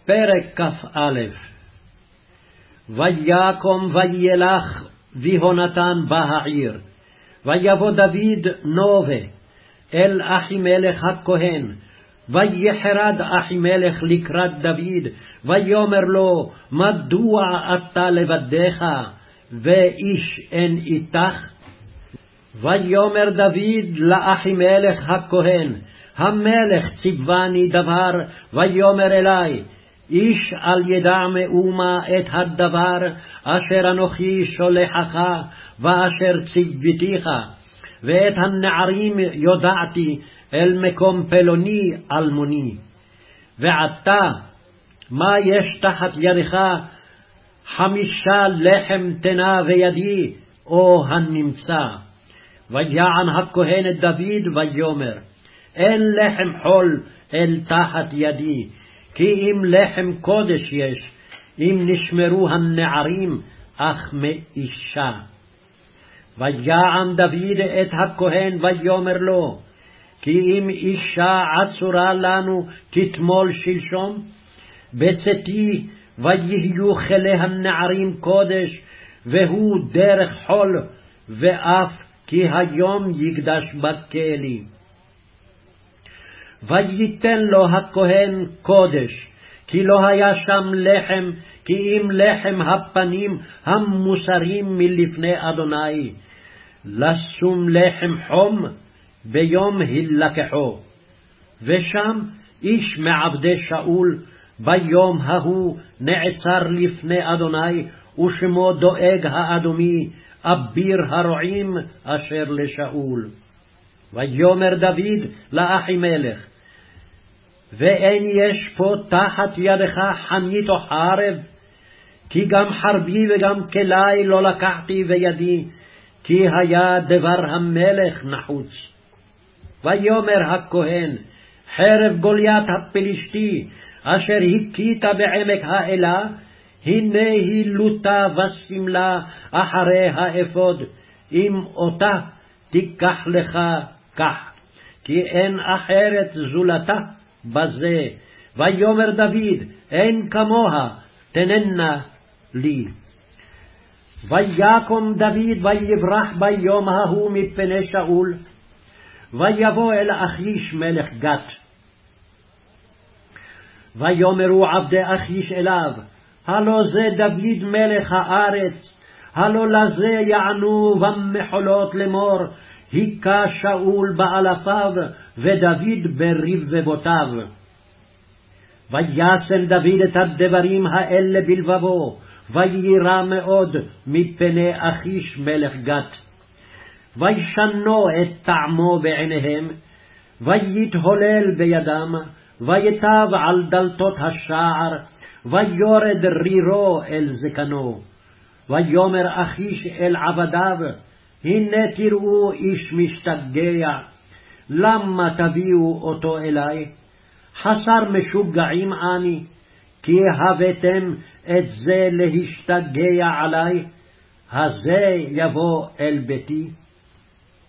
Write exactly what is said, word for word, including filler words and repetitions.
פרק כ"א. ויקום וילך ויהונתן בהעיר, ויבוא דוד נובה אל אחימלך הכהן, ויחרד אחימלך לקראת דוד, ויאמר לו, מדוע אתה לבדך, ואיש אין איתך? ויאמר דוד לאחימלך הכהן, המלך ציווני דבר, ויאמר אלי, איש אל ידע מאומה את הדבר אשר אנוכי שולחך ואשר ציוויתיך, ואת הנערים יודעתי אל מקום פלוני אלמוני. ועתה מה יש תחת ידך? חמישה לחם תנה וידי, או הנמצא. ויען הכהן את דוד ויאמר, אין לחם חול אל תחת ידי, כי אם לחם קודש יש, אם נשמרו הנערים, אך מאישה. ויען דוד את הכהן ויאמר לו, כי אם אישה עצורה לנו כתמול שלשום, בצאתי ויהיו כלי הנערים קודש, והוא דרך חול, ואף כי היום יקדש בכלי. וייתן לו הכהן קודש, כי לא היה שם לחם, כי אם לחם הפנים המוסרים מלפני אדוני, לשום לחם חום ביום הלקחו. ושם איש מעבדי שאול ביום ההוא נעצר לפני אדוני, ושמו דואג האדומי, אביר הרועים אשר לשאול. ויאמר דוד לאחימלך, ואין יש פה תחת ידך חנית או חרב? כי גם חרבי וגם כלי לא לקחתי בידי, כי היה דבר המלך נחוץ. ויאמר הכהן, חרב גוליית הפלישתי, אשר הכית בעמק האלה, הנה היא לוטה ושמלה אחרי האפוד, אם אותה תיקח לך כך, כי אין אחרת זולתה בזה. ויאמר דוד, אין כמוה, תננה לי. ויקום דוד ויברח ביום ההוא מפני שאול, ויבוא אל אחיש מלך גת. ויאמרו עבדי אחיש אליו, הלא זה דוד מלך הארץ, הלא לזה יענו במחולות לאמור, היכה שאול באלפיו ודוד ברבבותיו. וישם דוד את הדברים האלה בלבבו, ויירא מאוד מפני אחיש מלך גת. וישנו את טעמו בעיניהם, ויתהולל בידם, ויטב על דלתות השער, ויורד רירו אל זקנו. ויאמר אחיש אל עבדיו, הנה תראו איש משתגע, למה תביאו אותו אלי? חסר משוגעים אני, כי הבאתם את זה להשתגע עלי, הזה יבוא אל ביתי.